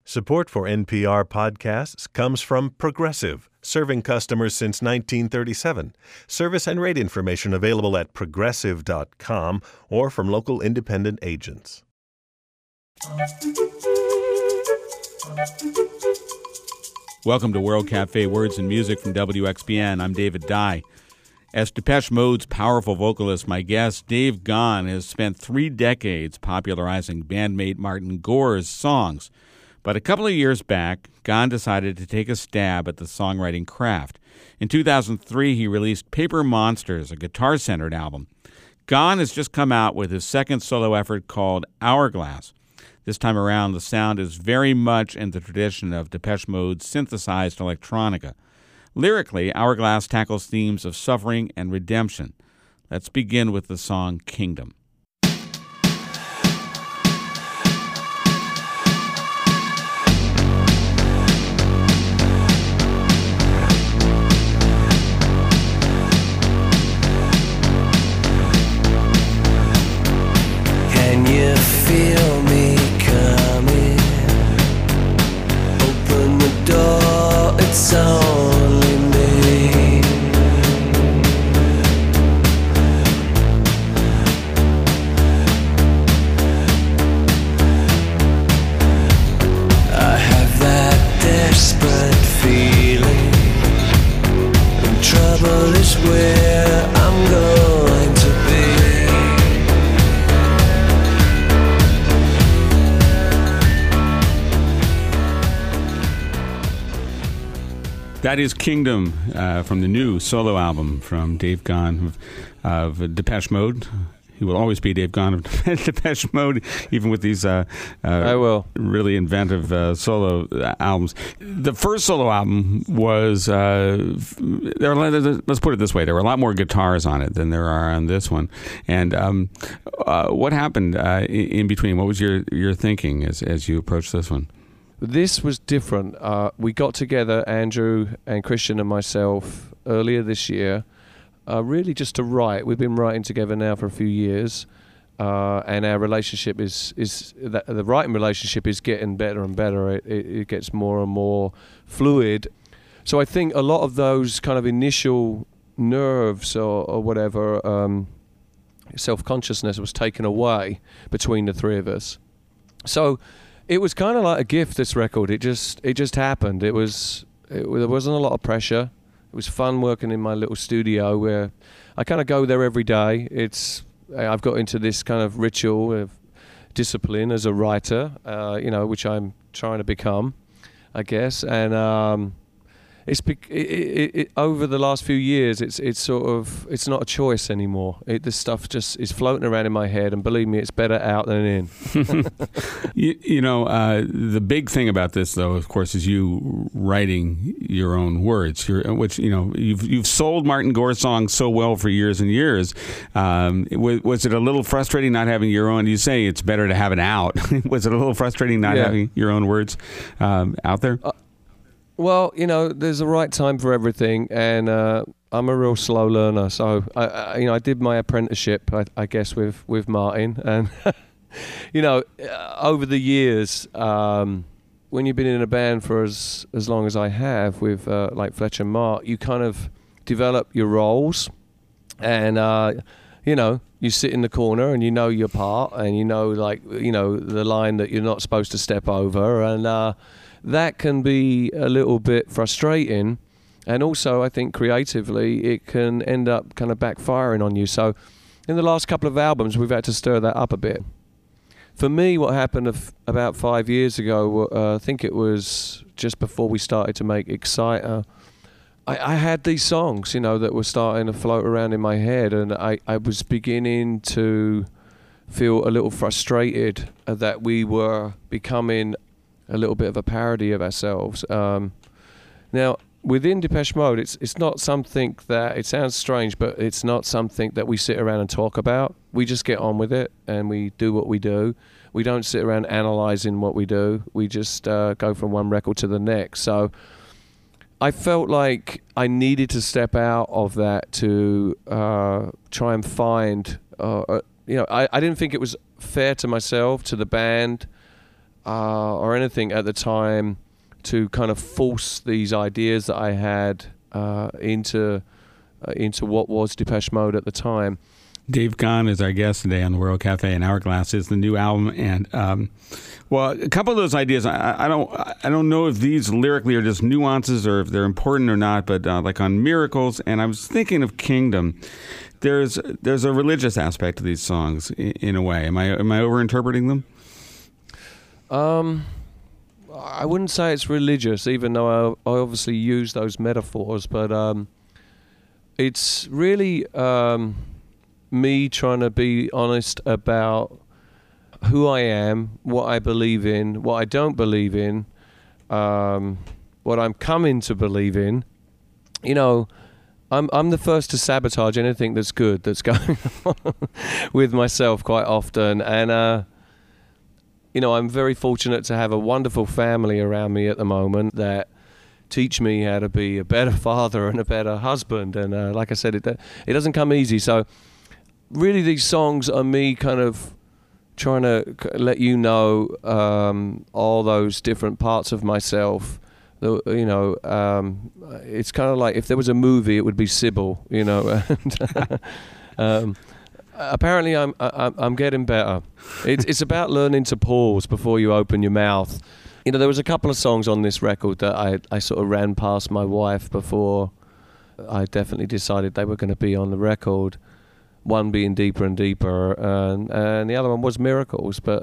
Support for NPR podcasts comes from Progressive, serving customers since 1937. Service and rate information available at progressive.com or from local independent agents. Welcome to World Cafe Words and Music from WXBN. I'm David Dye. As Depeche Mode's powerful vocalist, my guest, Dave Gaughan, has spent 3 decades popularizing bandmate Martin Gore's songs. But a couple of years back, Gaughan decided to take a stab at the songwriting craft. In 2003, he released Paper Monsters, a guitar-centered album. Gaughan has just come out with his second solo effort called Hourglass. This time around, the sound is very much in the tradition of Depeche Mode's synthesized electronica. Lyrically, Hourglass tackles themes of suffering and redemption. Let's begin with the song Kingdom. Can you feel me coming? Open the door, it's only me. I have that desperate feeling, and trouble is where I'm going to be. That is Kingdom from the new solo album from Dave Gaughan of Depeche Mode. He will always be Dave Gaughan of Depeche Mode, even with these really inventive solo albums. The first solo album was, let's put it this way, there were a lot more guitars on it than there are on this one. And what happened in between? What was your thinking as you approached this one? This was different. We got together, Andrew and Christian and myself, earlier this year, really just to write. We've been writing together now for a few years, and our relationship is the writing relationship is getting better and better. It gets more and more fluid. So I think a lot of those kind of initial nerves or whatever, self-consciousness was taken away between the three of us. So it was kind of like a gift, this record. It just happened. There wasn't a lot of pressure. It was fun working in my little studio where I kind of go there every day. I've got into this kind of ritual of discipline as a writer, which I'm trying to become, I guess. And over the last few years, it's not a choice anymore. This stuff just is floating around in my head, and believe me, it's better out than in. The big thing about this, though, of course, is you writing your own words, which you've sold Martin Gore's songs so well for years and years. Was it a little frustrating not having your own? You say it's better to have it out. Was it a little frustrating not having your own words out there? Well, there's a right time for everything, and I'm a real slow learner. So I did my apprenticeship, I guess, with Martin, and over the years, when you've been in a band for as long as I have with like Fletcher Mark, you kind of develop your roles, and you sit in the corner and you know your part, and the line that you're not supposed to step over, and that can be a little bit frustrating, and also I think creatively it can end up kind of backfiring on you. So in the last couple of albums we've had to stir that up a bit. For me, what happened about 5 years ago, I think it was just before we started to make Exciter, I had these songs that were starting to float around in my head, and I was beginning to feel a little frustrated that we were becoming a little bit of a parody of ourselves. Now, within Depeche Mode, it's not something that, it sounds strange, but it's not something that we sit around and talk about. We just get on with it, and we do what we do. We don't sit around analysing what we do. We just go from one record to the next. So I felt like I needed to step out of that to try and find, I didn't think it was fair to myself, to the band, or anything at the time to kind of force these ideas that I had into what was Depeche Mode at the time. Dave Gahan is our guest today on the World Cafe, and Hourglass is the new album. And well, a couple of those ideas, I don't know if these lyrically are just nuances or if they're important or not. But like on Miracles, and I was thinking of Kingdom. There's a religious aspect to these songs in a way. Am I overinterpreting them? I wouldn't say it's religious, even though I obviously use those metaphors. But it's really me trying to be honest about who I am, what I believe in, what I don't believe in, what I'm coming to believe in. You know, I'm the first to sabotage anything that's good that's going on with myself quite often. And, you know, I'm very fortunate to have a wonderful family around me at the moment that teach me how to be a better father and a better husband. And like I said, it doesn't come easy. So really these songs are me kind of trying to let you know all those different parts of myself. You know, it's kind of like if there was a movie, it would be Sybil, you know. And, apparently I'm getting better. It's about learning to pause before you open your mouth. You know, there was a couple of songs on this record that I sort of ran past my wife before I definitely decided they were going to be on the record. One being Deeper and Deeper, and the other one was Miracles. But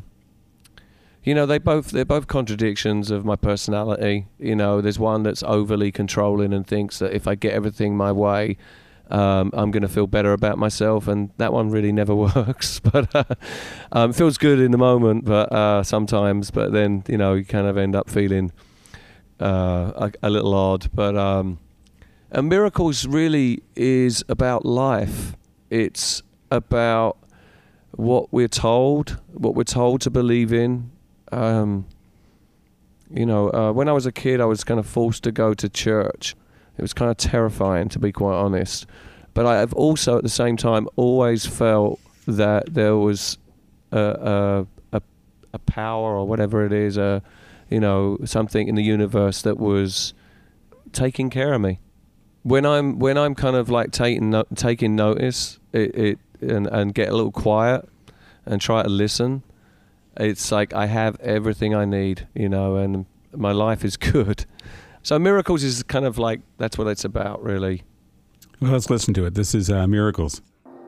you know, they're both contradictions of my personality. You know, there's one that's overly controlling and thinks that if I get everything my way, I'm going to feel better about myself, and that one really never works. But it feels good in the moment, but sometimes. But then, you know, you kind of end up feeling a little odd. But and Miracles really is about life. It's about what we're told to believe in. You know, when I was a kid, I was kind of forced to go to church. It was kind of terrifying, to be quite honest. But I have also, at the same time, always felt that there was a power or whatever it is, you know, something in the universe that was taking care of me. When I'm kind of like taking notice, and get a little quiet and try to listen, it's like I have everything I need, you know, and my life is good. So Miracles is kind of like, that's what it's about, really. Well, let's listen to it. This is Miracles.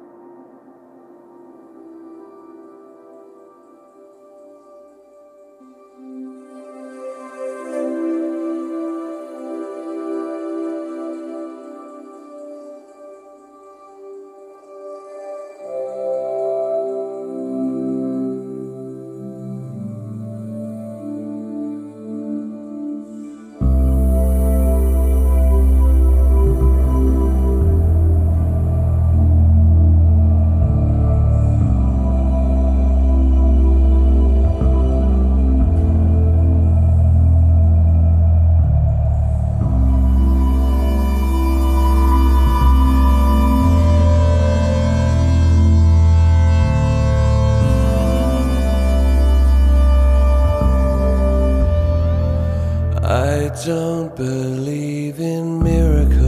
I don't believe in miracles,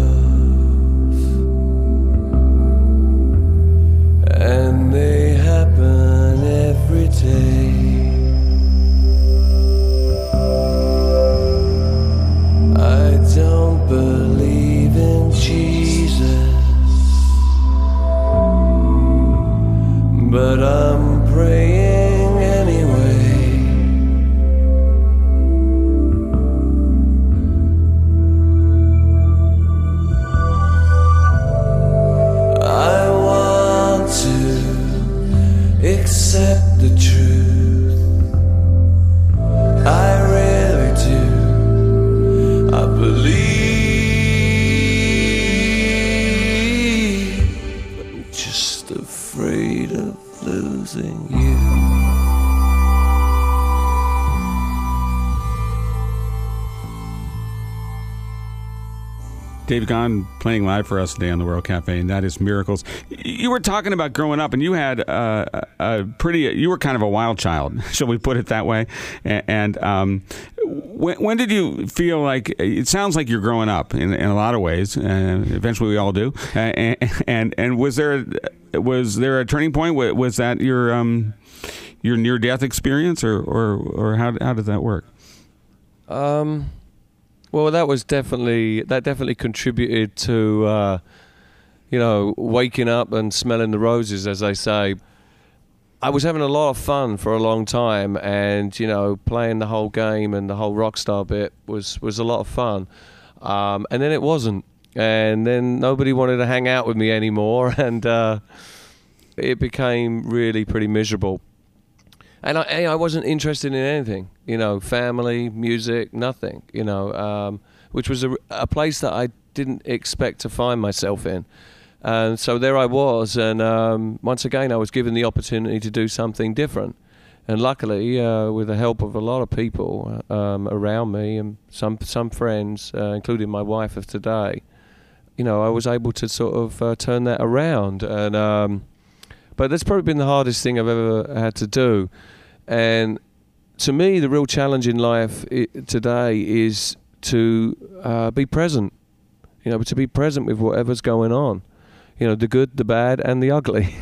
and they happen every day. I don't believe in Jesus, but I'm praying anyway. Dave Gahan playing live for us today on the World Cafe, and that is Miracles. You were talking about growing up, and you had you were kind of a wild child, shall we put it that way? And when did you feel like, it sounds like you're growing up in a lot of ways, eventually we all do, and was there a turning point? Was that your near-death experience, or how did that work? Well, that definitely contributed to, waking up and smelling the roses, as they say. I was having a lot of fun for a long time, and, playing the whole game and the whole rock star bit was a lot of fun. And then it wasn't. And then nobody wanted to hang out with me anymore, and it became really pretty miserable. And I wasn't interested in anything, family, music, nothing, which was a place that I didn't expect to find myself in. And so there I was, and once again I was given the opportunity to do something different. And luckily, with the help of a lot of people around me and some friends, including my wife of today, I was able to sort of turn that around. And but that's probably been the hardest thing I've ever had to do. And to me, the real challenge in life today is to be present, to be present with whatever's going on, the good, the bad, and the ugly.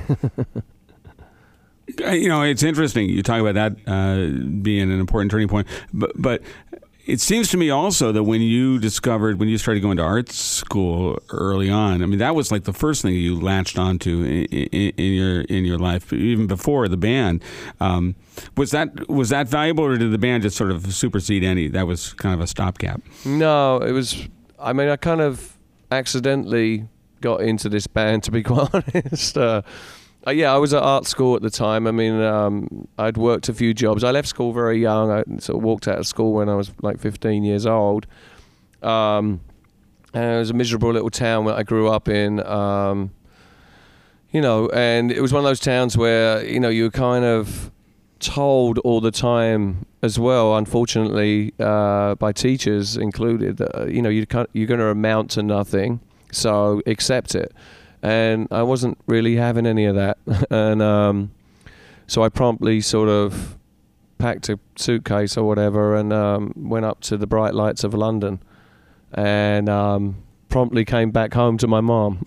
It's interesting. You talk about that being an important turning point, but it seems to me also that when you started going to art school early on, I mean, that was like the first thing you latched onto in your life, even before the band. Was that valuable, or did the band just sort of supersede any? That was kind of a stopgap. No, it was. I mean, I kind of accidentally got into this band, to be quite honest. I was at art school at the time. I mean, I'd worked a few jobs. I left school very young. I sort of walked out of school when I was like 15 years old. And it was a miserable little town that I grew up in. And it was one of those towns where, you were kind of told all the time as well, unfortunately, by teachers included, that, you're going to amount to nothing, so accept it. And I wasn't really having any of that. And so I promptly sort of packed a suitcase or whatever and went up to the bright lights of London and promptly came back home to my mom.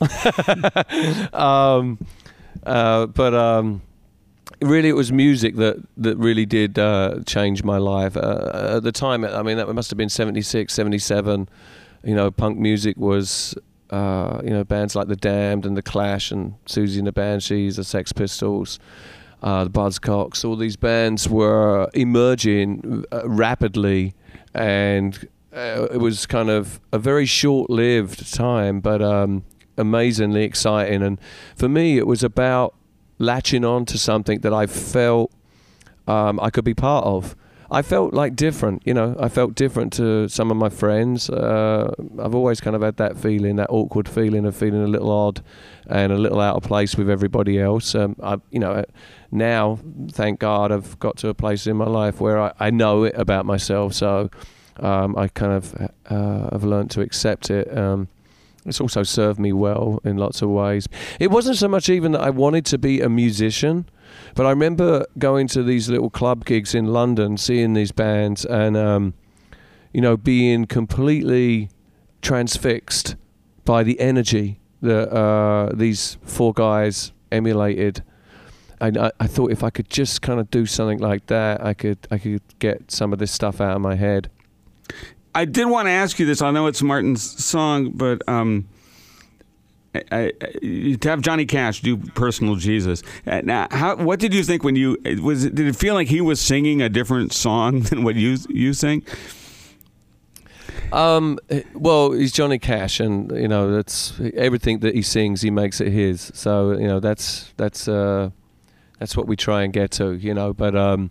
But really it was music that really did change my life. At the time, I mean, that must have been 76, 77. Punk music was... bands like The Damned and The Clash and Susie and the Banshees, the Sex Pistols, the Buzzcocks, all these bands were emerging rapidly, and it was kind of a very short-lived time, but amazingly exciting. And for me, it was about latching on to something that I felt I could be part of. I felt like different, I felt different to some of my friends. I've always kind of had that feeling, that awkward feeling of feeling a little odd and a little out of place with everybody else. Now, thank God, I've got to a place in my life where I know it about myself. So I kind of have learned to accept it. It's also served me well in lots of ways. It wasn't so much even that I wanted to be a musician, but I remember going to these little club gigs in London, seeing these bands, and being completely transfixed by the energy that these four guys emulated. And I thought if I could just kind of do something like that, I could get some of this stuff out of my head. I did want to ask you this. I know it's Martin's song, but to have Johnny Cash do "Personal Jesus." Now, what did you think when did it feel like he was singing a different song than what you sang? Well, he's Johnny Cash, and that's everything that he sings. He makes it his. So that's what we try and get to. But.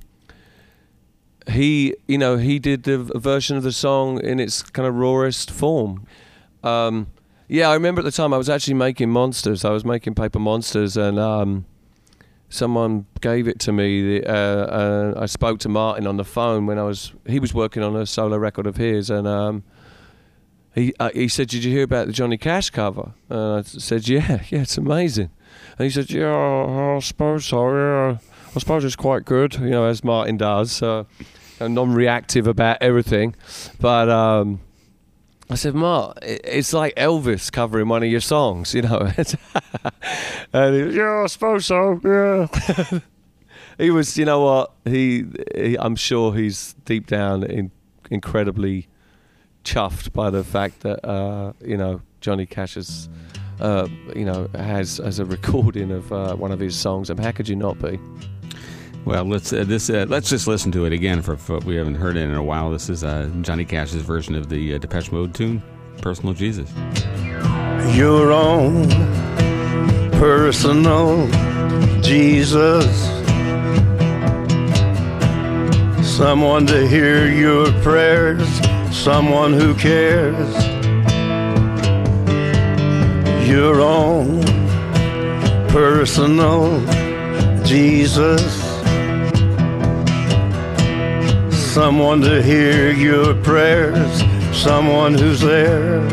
He did a version of the song in its kind of rawest form. I remember at the time I was actually making Monsters. I was making Paper Monsters, and someone gave it to me. I spoke to Martin on the phone when he was working on a solo record of his, and he said, "Did you hear about the Johnny Cash cover?" And I said, "Yeah, it's amazing." And he said, "Yeah, I suppose so. Yeah, I suppose it's quite good, as Martin does, non-reactive about everything." But I said, "Mark, it's like Elvis covering one of your songs, And he was, "Yeah, I suppose so. Yeah." He was, you know what? He I'm sure he's deep down incredibly chuffed by the fact that Johnny Cash has has a recording of one of his songs. And how could you not be? Well, let's just listen to it again for we haven't heard it in a while. This is Johnny Cash's version of the Depeche Mode tune, "Personal Jesus." Your own personal Jesus, someone to hear your prayers, someone who cares. Your own personal Jesus, someone to hear your prayers, someone who's there.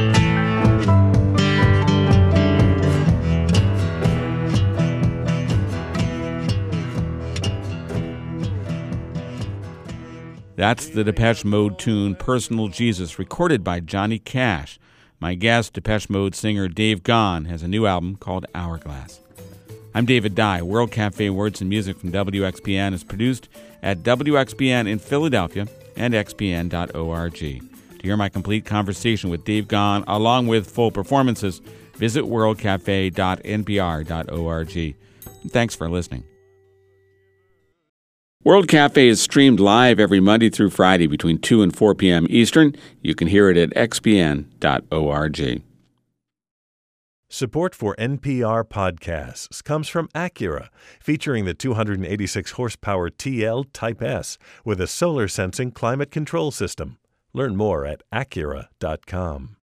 That's the Depeche Mode tune, "Personal Jesus," recorded by Johnny Cash. My guest, Depeche Mode singer Dave Gahan, has a new album called Hourglass. I'm David Dye. World Cafe Words and Music from WXPN is produced at WXPN in Philadelphia and xpn.org. To hear my complete conversation with Dave Gahan, along with full performances, visit worldcafe.npr.org. Thanks for listening. World Cafe is streamed live every Monday through Friday between 2 and 4 p.m. Eastern. You can hear it at xpn.org. Support for NPR podcasts comes from Acura, featuring the 286 horsepower TL Type S with a solar sensing climate control system. Learn more at Acura.com.